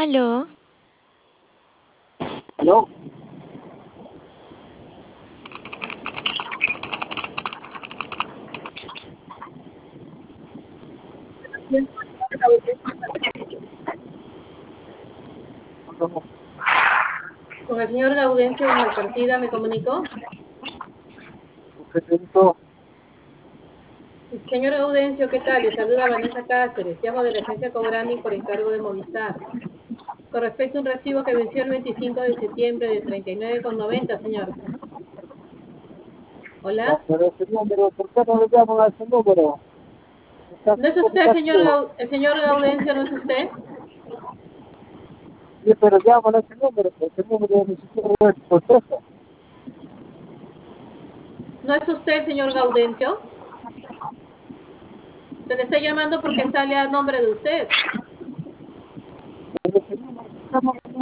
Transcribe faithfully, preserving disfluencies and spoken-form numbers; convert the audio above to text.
Aló, ¿Aló? Con el señor Gaudencio Malpartida me comunicó. Presento. Señor Gaudencio, ¿qué tal? Le saluda Vanessa Cáceres. Llamo de la agencia Cobrani por encargo de Movistar. Con respecto a un recibo que venció el veinticinco de septiembre de treinta y nueve con noventa, señor. No, Hola. pero ese número, ¿por qué no le llaman a ese número? Está ¿No es como usted, está señor activo. Gau- el señor Gaudencio, no es usted? Sí, pero llaman a ese número, porque ese número ni siquiera es contesta. ¿No es usted el señor Gaudencio? Se le está llamando porque sale a nombre de usted. Pero ese número, llama